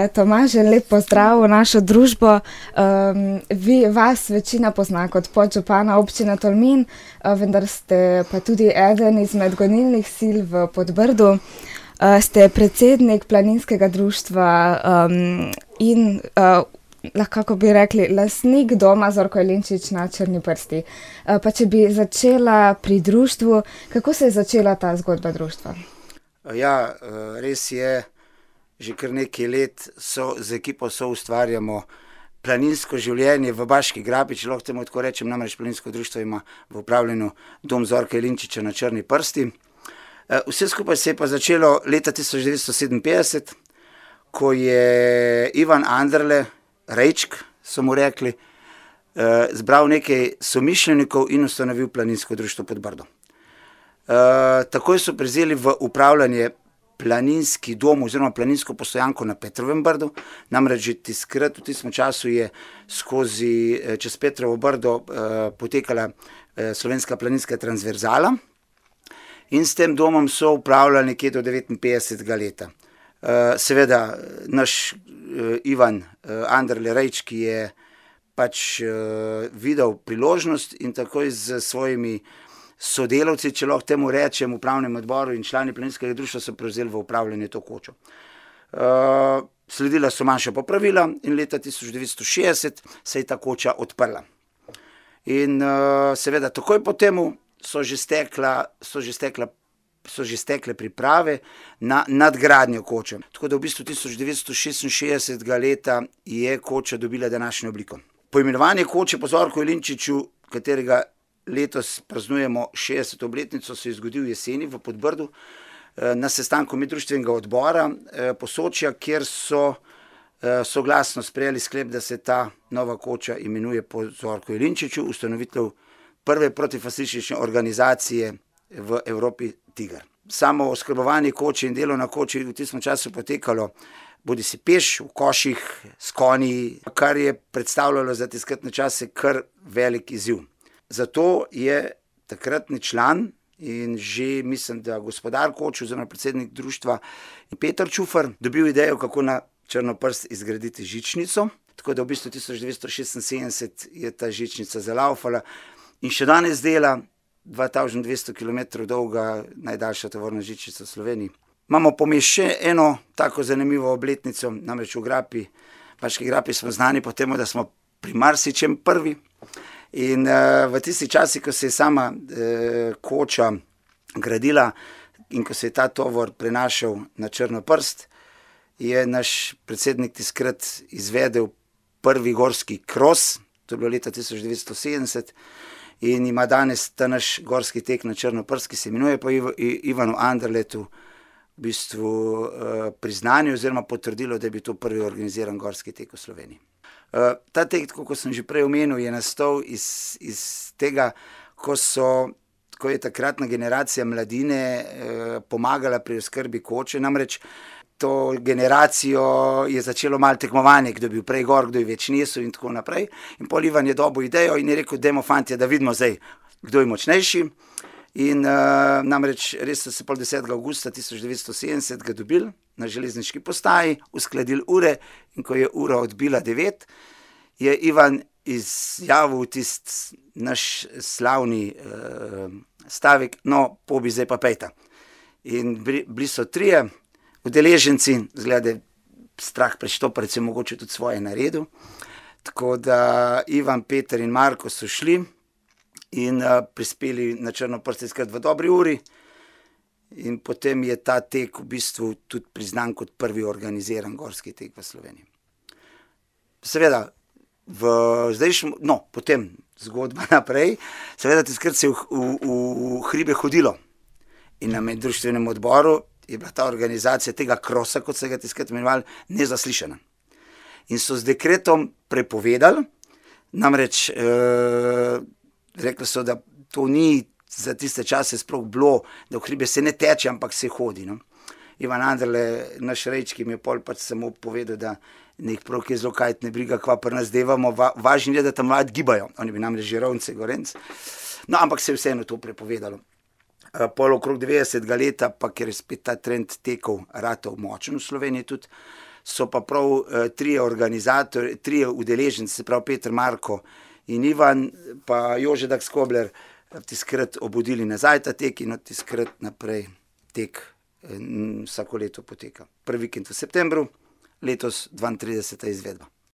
Tomaž, lep pozdrav v našo družbo. Vas večina pozna kot podžupana občine Tolmin, vendar ste pa tudi eden izmed gonilnih sil v Podbrdu. Ste predsednik planinskega društva in lahko bi rekli lastnik doma Zorko Jelinčič na Črni prsti. Pa če bi začela pri društvu, kako se je začela ta zgodba društva? Ja, res je, že kar nekaj let z ekipo ustvarjamo planinsko življenje v Baški grapi, če lahko temu tako rečem, namreč planinsko društvo ima v upravljanju dom Zorka Jelinčiča na Črni prsti. Vse skupaj se je pa začelo leta 1957, ko je Ivan Anderle, Rejčk so mu rekli, zbral nekaj somišljenikov in ustanovil planinsko društvo Podbrdo. Takoj so prevzeli v upravljanje planinski dom oziroma planinsko postojanko na Petrovem Brdu, namreč že tiskrat v tistem času je čez Petrovo Brdo potekala slovenska planinska transverzala in s tem domom so upravljali nekje do 59. leta. Seveda naš Ivan Anderle Rejčk je pač videl priložnost in takoj z svojimi sodelavci, če lahko temu rečem, v upravnem odboru in člani planinskega društva so prevzeli v upravljanje to kočo. Sledila so manjša popravila in leta 1960 se je ta koča odprla. In seveda takoj po temu so že stekle priprave na nadgradnjo koče. Tako da v bistvu 1966. leta je koča dobila današnjo obliko. Poimenovanje koče po Zorku Jelinčiču, katerega letos praznujemo 60. obletnico, se je zgodil jeseni v Podbrdu na sestanku meddruštvenega odbora Posočja, kjer so soglasno sprejeli sklep, da se ta nova koča imenuje po Zorku Jelinčiču, ustanovitelj prve protifašistične organizacije v Evropi Tiger. Samo oskrbovanje koče in delo na koči v tistem času potekalo bodi si peš, v koših, s konji, kar je predstavljalo za tiskratne čase kar velik izziv. Zato je takratni član in že mislim, da gospodar koč oziroma predsednik društva Peter Čufar dobil idejo, kako na Črnoprst izgraditi žičnico. Tako da v bistvu 1976 je ta žičnica zalaufala in še danes dela 2200 km dolga najdaljša tovorna žičnica v Sloveniji. Imamo pomeš še eno tako zanimivo obletnico, namreč v Grapi, Baški grapi smo znani po tem, da smo pri marsičem prvi. In v tisti časi, ko se je sama koča gradila in ko se je ta tovor prenašal na Črno prst, je naš predsednik tiskrat izvedel prvi gorski kros, to je bilo leta 1970, in ima danes ta naš gorski tek na Črno prst, ki se imenuje po Ivanu Anderletu, v bistvu priznanje oziroma potrdilo, da je bil to prvi organiziran gorski tek v Sloveniji. Ta tek, kot sem že prej omenil, je nastal iz tega, ko je takratna generacija mladine pomagala pri oskrbi koče, namreč to generacijo je začelo malo tekmovanje, kdo je bil prej gor, kdo je več nesel in tako naprej. In pol Ivan je dobil idejo in je rekel, dajmo fantje, da vidimo zdaj, kdo je močnejši. In namreč res so se pol 10. avgusta 1970 ga dobili na železniški postaji, uskladili ure in ko je ura odbila 9, je Ivan izjavil tisti naš slavni stavek, no, pobi zdaj pa pejta. In bili so trije udeleženci, zgleda strah prečtoparec je mogoče tudi svoje naredil, tako da Ivan, Peter in Marko so šli in prispeli na Črno prst v dobri uri in potem je ta tek v bistvu tudi priznan kot prvi organiziran gorski tek v Sloveniji. Seveda, potem zgodba naprej, seveda tiskrat se je v hribe hodilo in na meddruštvenem odboru je bila ta organizacija tega krosa, kot se ga tiskrat imenovali, nezaslišana. In so z dekretom prepovedali, namreč rekli so, da to ni za tiste čase sploh bilo, da v hribe se ne teče, ampak se hodi. No. Ivan Anderle, naš Rejčk, mi je pol pač samo povedal, da nek prav je zelo kajt ne briga, kva pri nas devamo, važno je, da tam mladi gibajo. Oni bi namreč Žirovnice, Gorenc. No, ampak se je vseeno to prepovedalo. Pol okrog 90. leta, pa ker je spet ta trend tekov ratov močen v Sloveniji tudi, so pa prav trije organizatorji, trije udeleženci, se pravi Peter, Marko in Ivan, pa Jože Dakskobler, tiskrat obudili nazaj ta tek in od tiskrat naprej tek vsako leto poteka. Prvi vikend v septembru, letos 32. izvedba.